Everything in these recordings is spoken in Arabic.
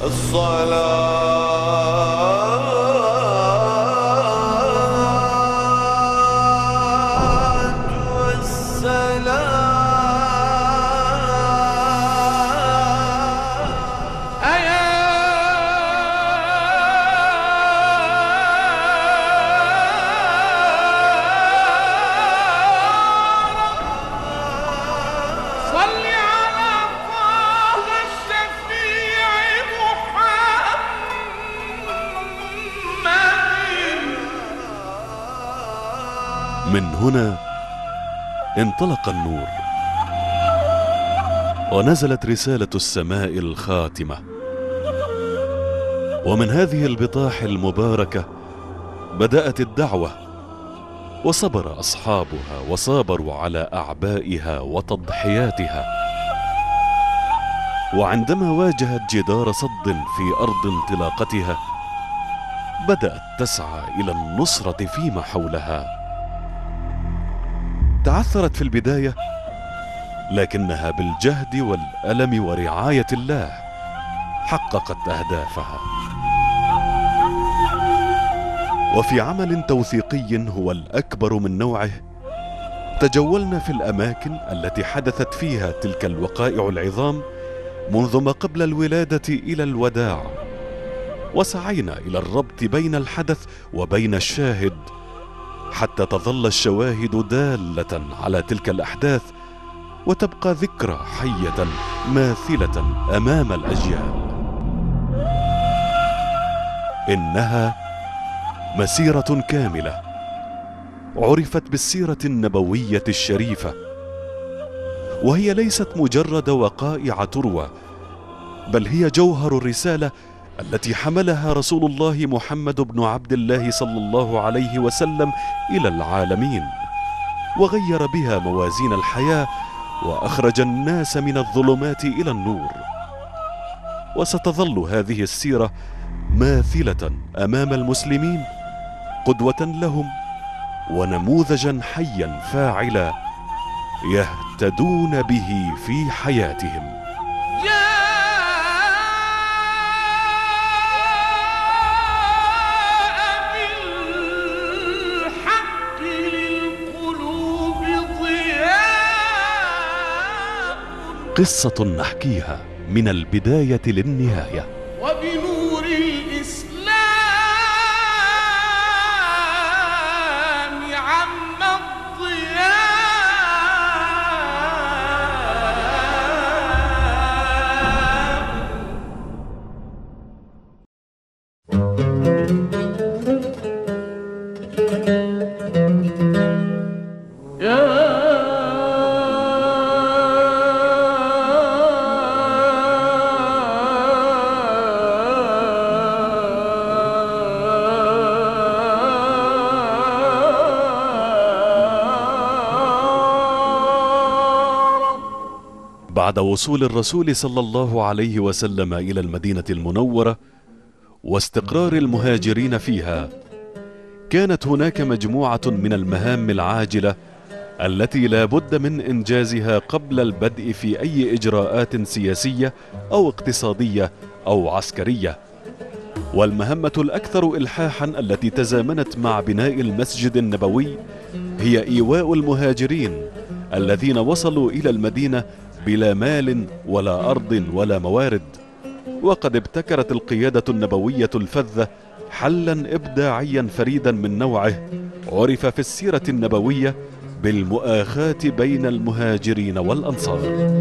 من هنا انطلق النور، ونزلت رسالة السماء الخاتمة، ومن هذه البطاح المباركة بدأت الدعوة، وصبر أصحابها وصابروا على أعبائها وتضحياتها. وعندما واجهت جدار صد في أرض انطلاقتها بدأت تسعى إلى النصرة فيما حولها. تعثرت في البداية، لكنها بالجهد والألم ورعاية الله حققت أهدافها. وفي عمل توثيقي هو الأكبر من نوعه تجولنا في الأماكن التي حدثت فيها تلك الوقائع العظام منذ ما قبل الولادة إلى الوداع، وسعينا إلى الربط بين الحدث وبين الشاهد حتى تظل الشواهد دالة على تلك الأحداث وتبقى ذكرى حية ماثلة أمام الأجيال. إنها مسيرة كاملة عرفت بالسيرة النبوية الشريفة، وهي ليست مجرد وقائع تروى، بل هي جوهر الرسالة التي حملها رسول الله محمد بن عبد الله صلى الله عليه وسلم إلى العالمين، وغير بها موازين الحياة وأخرج الناس من الظلمات إلى النور. وستظل هذه السيرة ماثلة أمام المسلمين قدوة لهم ونموذجا حيا فاعلا يهتدون به في حياتهم. قصة نحكيها من البداية للنهاية، وبنور الإسلام عم الضياء. بعد وصول الرسول صلى الله عليه وسلم إلى المدينة المنورة واستقرار المهاجرين فيها، كانت هناك مجموعة من المهام العاجلة التي لا بد من إنجازها قبل البدء في أي إجراءات سياسية أو اقتصادية أو عسكرية. والمهمة الأكثر إلحاحا التي تزامنت مع بناء المسجد النبوي هي إيواء المهاجرين الذين وصلوا إلى المدينة بلا مال ولا أرض ولا موارد. وقد ابتكرت القيادة النبوية الفذة حلا إبداعيا فريدا من نوعه عرف في السيرة النبوية بالمؤاخاة بين المهاجرين والأنصار.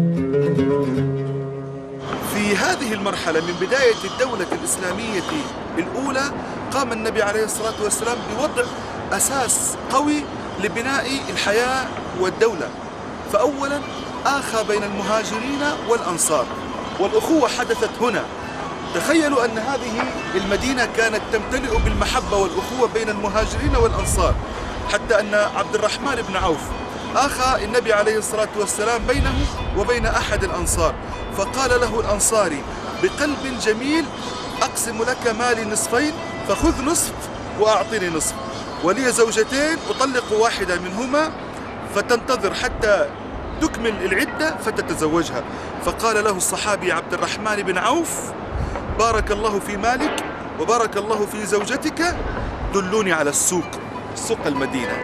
في هذه المرحلة من بداية الدولة الإسلامية الأولى قام النبي عليه الصلاة والسلام بوضع أساس قوي لبناء الحياة والدولة. فأولا آخى بين المهاجرين والأنصار، والأخوة حدثت هنا. تخيلوا أن هذه المدينة كانت تمتلئ بالمحبة والأخوة بين المهاجرين والأنصار، حتى أن عبد الرحمن بن عوف آخى النبي عليه الصلاة والسلام بينه وبين أحد الأنصار، فقال له الأنصاري بقلب جميل: أقسم لك مالي نصفين فخذ نصف وأعطني نصف، ولي زوجتين أطلق واحدة منهما فتنتظر حتى تكمل العدة فتتزوجها. فقال له الصحابي عبد الرحمن بن عوف: بارك الله في مالك وبارك الله في زوجتك، دلوني على السوق، سوق المدينة.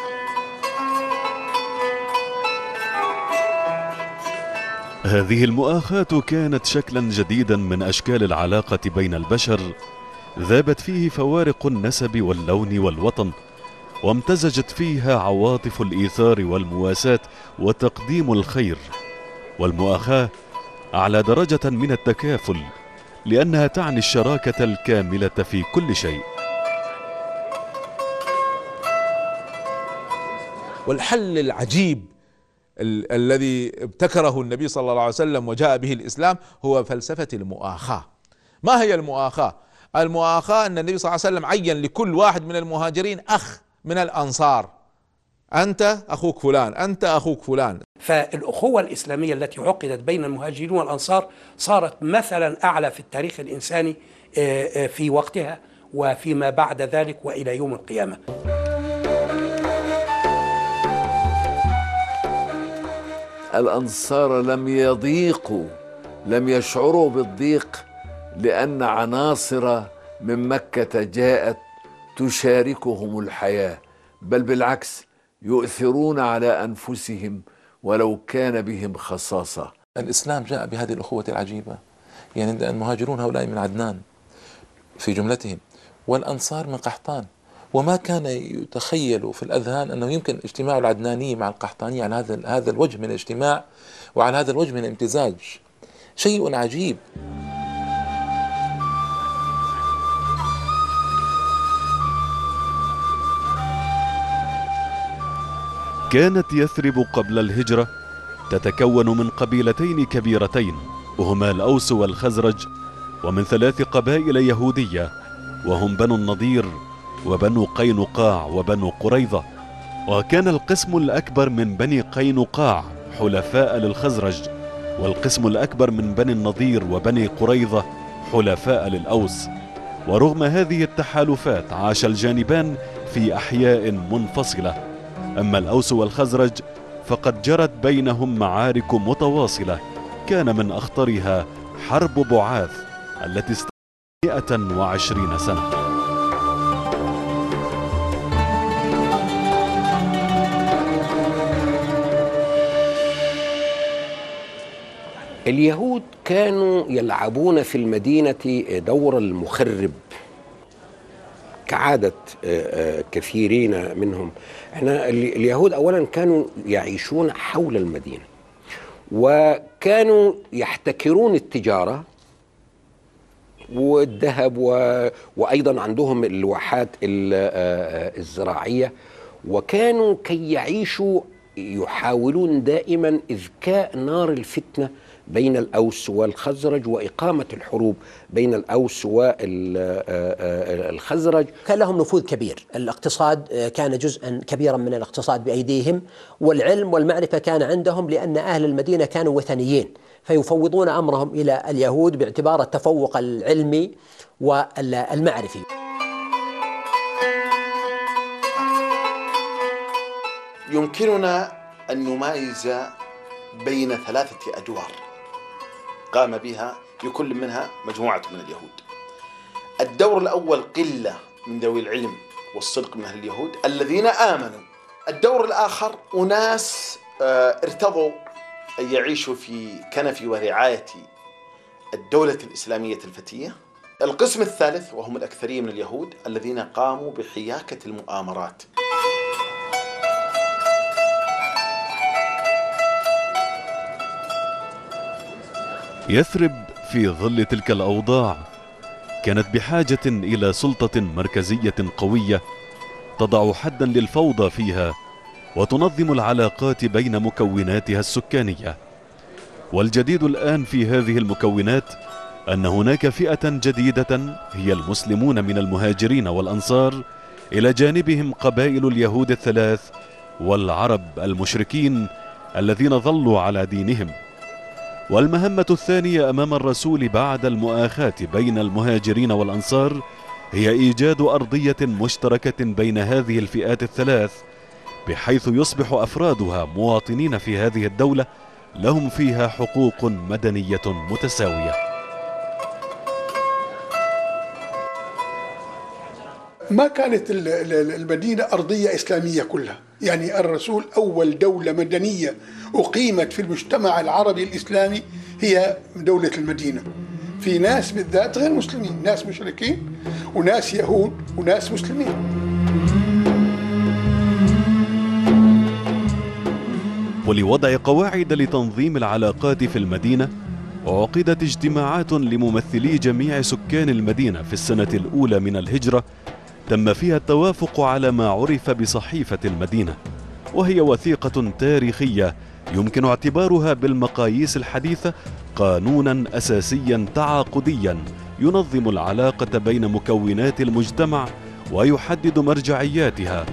هذه المؤاخاة كانت شكلا جديدا من أشكال العلاقة بين البشر، ذابت فيه فوارق النسب واللون والوطن، وامتزجت فيها عواطف الإيثار والمواساة وتقديم الخير. والمؤاخاة أعلى درجة من التكافل، لأنها تعني الشراكة الكاملة في كل شيء. والحل العجيب الذي ابتكره النبي صلى الله عليه وسلم وجاء به الإسلام هو فلسفة المؤاخاة. ما هي المؤاخاة؟ المؤاخاة أن النبي صلى الله عليه وسلم عين لكل واحد من المهاجرين أخ من الأنصار، أنت أخوك فلان، أنت أخوك فلان. فالأخوة الإسلامية التي عقدت بين المهاجرين والأنصار صارت مثلا أعلى في التاريخ الإنساني في وقتها وفيما بعد ذلك وإلى يوم القيامة. الأنصار لم يضيقوا، لم يشعروا بالضيق لأن عناصر من مكة جاءت تشاركهم الحياة، بل بالعكس يؤثرون على أنفسهم ولو كان بهم خصاصة. الإسلام جاء بهذه الأخوة العجيبة، يعني المهاجرون هؤلاء من عدنان في جملتهم، والأنصار من قحطان، وما كان يتخيل في الأذهان أنه يمكن اجتماع العدناني مع القحطاني على هذا الوجه من الاجتماع وعلى هذا الوجه من الامتزاج. شيء عجيب. كانت يثرب قبل الهجرة تتكون من قبيلتين كبيرتين، وهما الأوس والخزرج، ومن 3 قبائل يهودية، وهم بنو النضير وبنو قينقاع وبنو قريظة. وكان القسم الأكبر من بني قينقاع حلفاء للخزرج، والقسم الأكبر من بني النضير وبني قريظة حلفاء للأوس. ورغم هذه التحالفات عاش الجانبان في أحياء منفصلة. أما الأوس والخزرج فقد جرت بينهم معارك متواصلة، كان من أخطرها حرب بعاث التي استمرت 120 سنة. اليهود كانوا يلعبون في المدينة دور المخرب كعادة كثيرين منهم. احنا اليهود أولا كانوا يعيشون حول المدينة، وكانوا يحتكرون التجارة والذهب وأيضا عندهم الواحات الزراعية، وكانوا كي يعيشوا يحاولون دائما إذكاء نار الفتنة بين الأوس والخزرج وإقامة الحروب بين الأوس والخزرج. كان لهم نفوذ كبير، الاقتصاد كان جزءا كبيرا من الاقتصاد بأيديهم، والعلم والمعرفة كان عندهم، لأن أهل المدينة كانوا وثنيين فيفوضون أمرهم إلى اليهود باعتبار التفوق العلمي والمعرفي. يمكننا أن نميز بين 3 أدوار قام بها لكل منها مجموعة من اليهود. الدور الأول قلة من ذوي العلم والصدق من أهل اليهود الذين آمنوا. الدور الآخر أناس ارتضوا أن يعيشوا في كنف ورعاية الدولة الإسلامية الفتية. القسم الثالث وهم الأكثرية من اليهود الذين قاموا بحياكة المؤامرات. يثرب في ظل تلك الأوضاع كانت بحاجة إلى سلطة مركزية قوية تضع حدا للفوضى فيها وتنظم العلاقات بين مكوناتها السكانية. والجديد الآن في هذه المكونات أن هناك فئة جديدة هي المسلمون من المهاجرين والأنصار، إلى جانبهم قبائل اليهود ال3 والعرب المشركين الذين ظلوا على دينهم. والمهمة الثانية أمام الرسول بعد المؤاخاة بين المهاجرين والأنصار هي إيجاد أرضية مشتركة بين هذه الفئات ال3، بحيث يصبح أفرادها مواطنين في هذه الدولة لهم فيها حقوق مدنية متساوية. ما كانت المدينة أرضية إسلامية كلها، يعني الرسول أول دولة مدنية أقيمت في المجتمع العربي الإسلامي هي دولة المدينة. في ناس بالذات غير مسلمين، ناس مشركين وناس يهود وناس مسلمين. ولوضع قواعد لتنظيم العلاقات في المدينة، عقدت اجتماعات لممثلي جميع سكان المدينة في السنة الأولى من الهجرة، تم فيها التوافق على ما عرف بصحيفة المدينة، وهي وثيقة تاريخية يمكن اعتبارها بالمقاييس الحديثة قانونا أساسيا تعاقديا ينظم العلاقة بين مكونات المجتمع ويحدد مرجعياتها.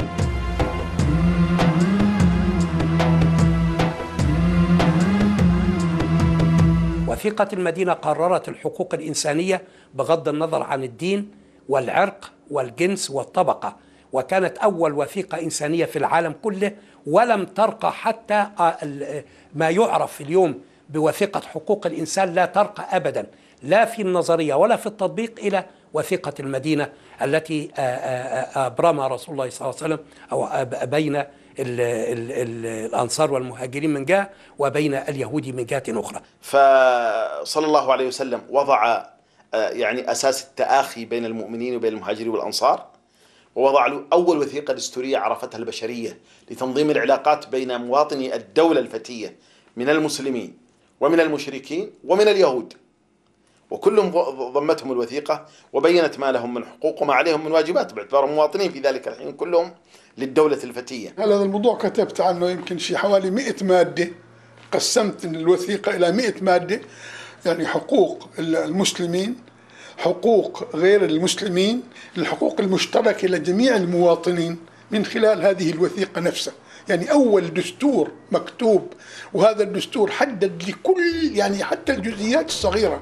وثيقة المدينة قررت الحقوق الإنسانية بغض النظر عن الدين والعرق والجنس والطبقة، وكانت أول وثيقة إنسانية في العالم كله، ولم ترقى حتى ما يعرف اليوم بوثيقة حقوق الإنسان، لا ترقى أبدا لا في النظرية ولا في التطبيق إلى وثيقة المدينة التي أبرمها رسول الله صلى الله عليه وسلم، أو بين الأنصار والمهاجرين من جهة وبين اليهود من جهة أخرى. فصلى الله عليه وسلم وضع يعني أساس التآخي بين المؤمنين وبين المهاجرين والأنصار، ووضع له أول وثيقة دستورية عرفتها البشرية لتنظيم العلاقات بين مواطني الدولة الفتية من المسلمين ومن المشركين ومن اليهود، وكلهم ضمتهم الوثيقة وبينت ما لهم من حقوق وما عليهم من واجبات باعتبارهم مواطنين في ذلك الحين كلهم للدولة الفتية. هذا الموضوع كتبت عنه يمكن شيء حوالي 100 مادة، قسمت الوثيقة إلى 100 مادة، يعني حقوق المسلمين، حقوق غير المسلمين، الحقوق المشتركة لجميع المواطنين من خلال هذه الوثيقة نفسها. يعني أول دستور مكتوب، وهذا الدستور حدد لكل يعني حتى الجزئيات الصغيرة.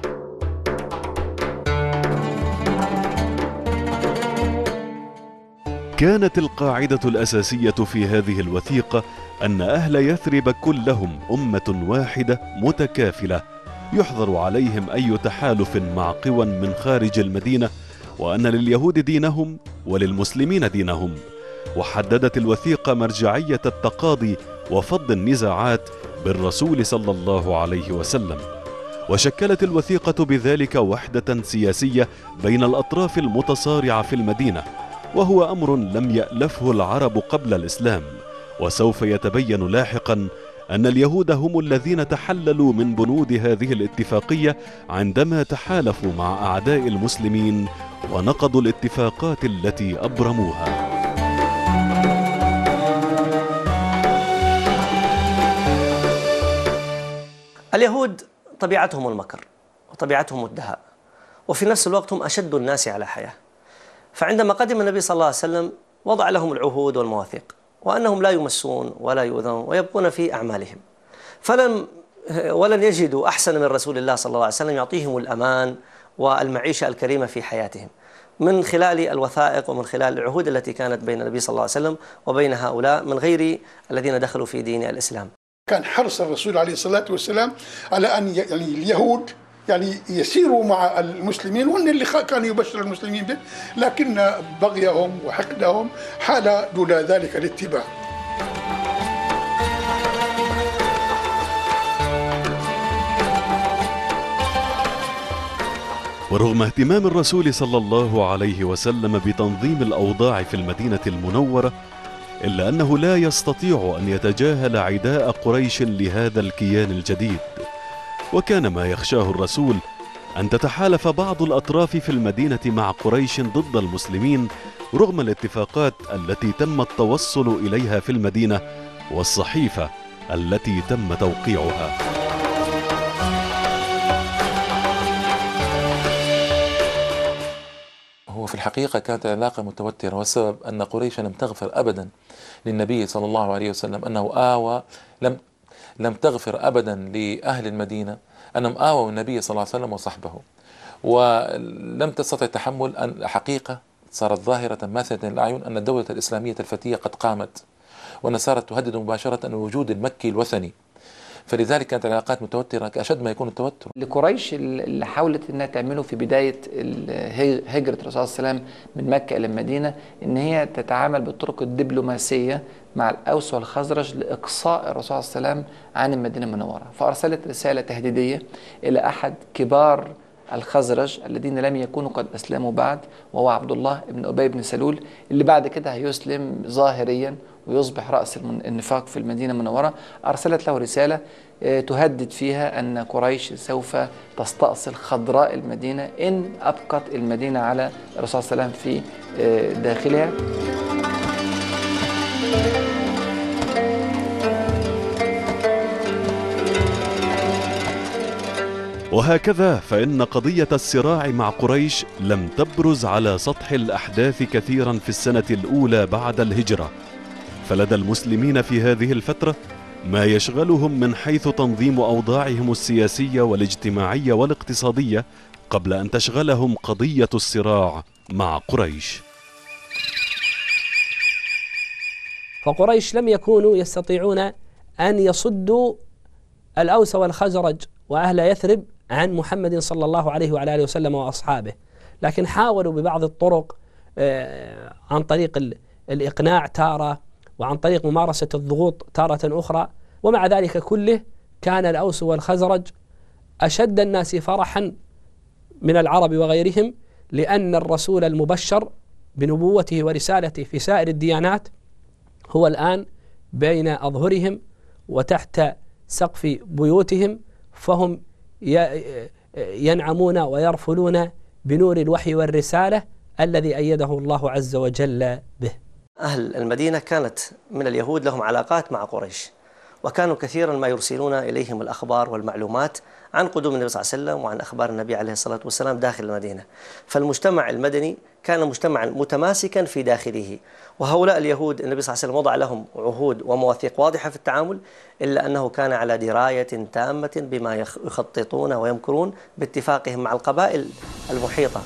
كانت القاعدة الأساسية في هذه الوثيقة أن أهل يثرب كلهم أمة واحدة متكافلة، يحظر عليهم أي تحالف مع قوى من خارج المدينة، وأن لليهود دينهم وللمسلمين دينهم. وحددت الوثيقة مرجعية التقاضي وفض النزاعات بالرسول صلى الله عليه وسلم، وشكلت الوثيقة بذلك وحدة سياسية بين الأطراف المتصارعة في المدينة، وهو أمر لم يألفه العرب قبل الإسلام. وسوف يتبين لاحقا أن اليهود هم الذين تحللوا من بنود هذه الاتفاقية عندما تحالفوا مع أعداء المسلمين ونقضوا الاتفاقات التي أبرموها. اليهود طبيعتهم المكر وطبيعتهم الدهاء، وفي نفس الوقت هم أشد الناس على حياة. فعندما قدم النبي صلى الله عليه وسلم وضع لهم العهود والمواثيق، وأنهم لا يمسون ولا يؤذون ويبقون في أعمالهم، ولن يجدوا أحسن من رسول الله صلى الله عليه وسلم يعطيهم الأمان والمعيشة الكريمة في حياتهم من خلال الوثائق ومن خلال العهود التي كانت بين النبي صلى الله عليه وسلم وبين هؤلاء من غير الذين دخلوا في دين الإسلام. كان حرص الرسول عليه الصلاة والسلام على أن يعني اليهود يعني يسيروا مع المسلمين، وهم اللي كانوا يبشر المسلمين به، لكن بغيهم وحقدهم حال دون ذلك الاتباع. ورغم اهتمام الرسول صلى الله عليه وسلم بتنظيم الأوضاع في المدينة المنورة، إلا أنه لا يستطيع أن يتجاهل عداء قريش لهذا الكيان الجديد. وكان ما يخشاه الرسول أن تتحالف بعض الأطراف في المدينة مع قريش ضد المسلمين رغم الاتفاقات التي تم التوصل إليها في المدينة والصحيفة التي تم توقيعها. هو في الحقيقة كانت العلاقة متوترة، والسبب أن قريش لم تغفر أبدا للنبي صلى الله عليه وسلم، أنه آوى لم تغفر أبدا لأهل المدينة أنهم آووا النبي صلى الله عليه وسلم وصحبه، ولم تستطع تحمل أن حقيقة صارت ظاهرة ماثلة للأعين أن الدولة الإسلامية الفتية قد قامت، وأن صارت تهدد مباشرة الوجود المكي الوثني. فلذلك كانت العلاقات متوترة كأشد ما يكون التوتر. لقريش اللي حاولت انها تعمله في بداية هجرة الرسول صلى الله عليه وسلم من مكة إلى المدينة ان هي تتعامل بالطرق الدبلوماسية مع الأوس والخزرج لإقصاء الرسول صلى الله عليه وسلم عن المدينة المنورة، فأرسلت رسالة تهديدية إلى أحد كبار الخزرج الذين لم يكونوا قد أسلموا بعد، وهو عبد الله بن أبي بن سلول، اللي بعد كده هيسلم ظاهريا ويصبح رأس النفاق في المدينة المنورة. أرسلت له رسالة تهدد فيها أن قريش سوف تستأصل خضراء المدينة إن أبقت المدينة على الرسول صلى الله عليه وسلم في داخلها. وهكذا فإن قضية الصراع مع قريش لم تبرز على سطح الأحداث كثيرا في السنة الأولى بعد الهجرة، فلدى المسلمين في هذه الفترة ما يشغلهم من حيث تنظيم أوضاعهم السياسية والاجتماعية والاقتصادية قبل أن تشغلهم قضية الصراع مع قريش. فقريش لم يكونوا يستطيعون أن يصدوا الأوس والخزرج وأهل يثرب عن محمد صلى الله عليه وعلى آله وسلم وأصحابه، لكن حاولوا ببعض الطرق عن طريق الإقناع تارة وعن طريق ممارسة الضغوط تارة أخرى. ومع ذلك كله كان الأوس والخزرج أشد الناس فرحا من العرب وغيرهم، لأن الرسول المبشر بنبوته ورسالته في سائر الديانات هو الآن بين أظهرهم وتحت سقف بيوتهم، فهم ينعمون ويرفلون بنور الوحي والرسالة الذي أيده الله عز وجل به. أهل المدينة كانت من اليهود لهم علاقات مع قريش، وكانوا كثيرا ما يرسلون إليهم الأخبار والمعلومات عن قدوم النبي صلى الله عليه وسلم وعن أخبار النبي عليه الصلاة والسلام داخل المدينة. فالمجتمع المدني كان مجتمعا متماسكا في داخله، وهؤلاء اليهود النبي صلى الله عليه وسلم وضع لهم عهود ومواثيق واضحة في التعامل، إلا أنه كان على دراية تامة بما يخططون ويمكرون باتفاقهم مع القبائل المحيطة.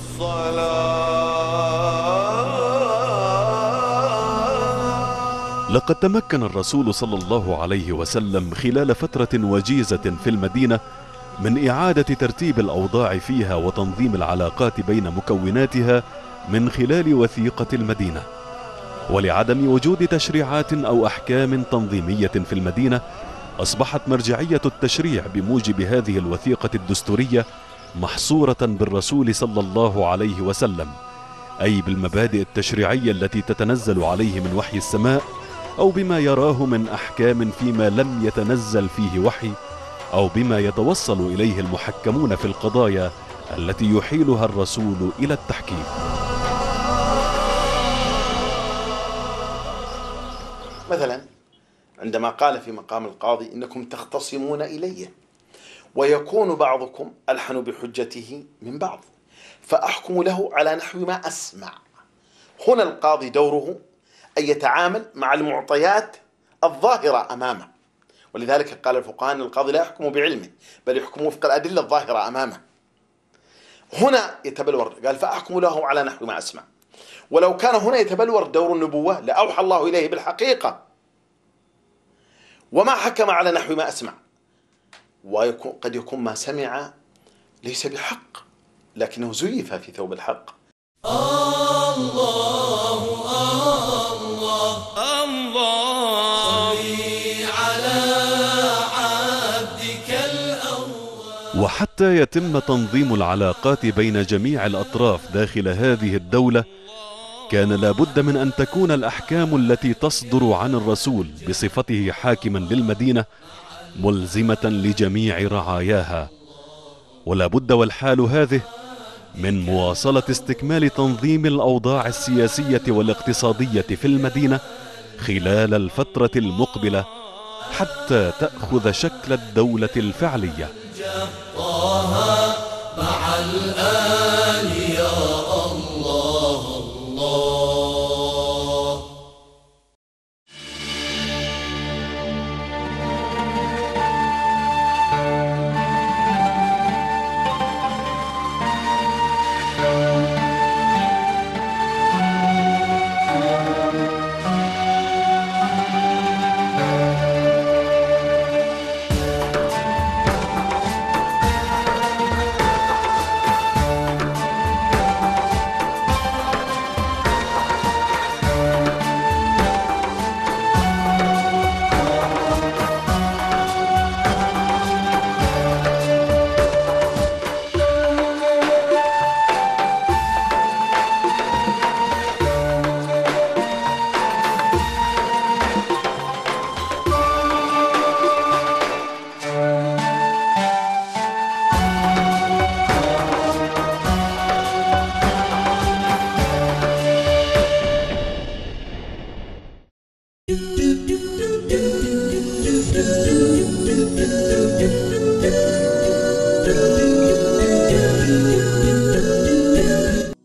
لقد تمكن الرسول صلى الله عليه وسلم خلال فترة وجيزة في المدينة من إعادة ترتيب الأوضاع فيها وتنظيم العلاقات بين مكوناتها من خلال وثيقة المدينة. ولعدم وجود تشريعات أو أحكام تنظيمية في المدينة، أصبحت مرجعية التشريع بموجب هذه الوثيقة الدستورية محصورة بالرسول صلى الله عليه وسلم، أي بالمبادئ التشريعية التي تتنزل عليه من وحي السماء، أو بما يراه من أحكام فيما لم يتنزل فيه وحي، أو بما يتوصل إليه المحكمون في القضايا التي يحيلها الرسول إلى التحكيم. مثلا عندما قال في مقام القاضي إنكم تختصمون إلي ويكون بعضكم ألحن بحجته من بعض فأحكم له على نحو ما أسمع. هنا القاضي دوره أن يتعامل مع المعطيات الظاهرة أمامه، ولذلك قال الفقهاء أن القاضي لا يحكم بعلمه بل يحكم وفق الأدلة الظاهرة أمامه. هنا يتبلور، قال فأحكم له على نحو ما أسمع. ولو كان هنا يتبلور دور النبوة لأوحى الله إليه بالحقيقة وما حكم على نحو ما أسمع، وقد يكون ما سمع ليس بحق لكنه زيف في ثوب الحق. الله الله الله صلي على عبدك الأول. وحتى يتم تنظيم العلاقات بين جميع الأطراف داخل هذه الدولة، كان لابد من أن تكون الأحكام التي تصدر عن الرسول بصفته حاكما للمدينة ملزمة لجميع رعاياها، ولا بد والحال هذه من مواصلة استكمال تنظيم الأوضاع السياسية والاقتصادية في المدينة خلال الفترة المقبلة حتى تأخذ شكل الدولة الفعلية.